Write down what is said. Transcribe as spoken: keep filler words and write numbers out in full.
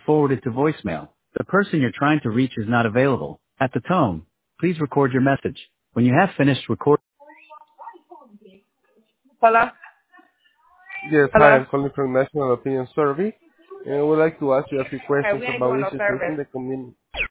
forwarded to voicemail. The person you're trying to reach is not available. At the tone, please record your message. When you have finished recording. Hola. Yes, hi, I'm Hola. calling from National Opinion Survey, and I would like to ask you a few Okay, questions we ain't about doing no issues service. facing the community.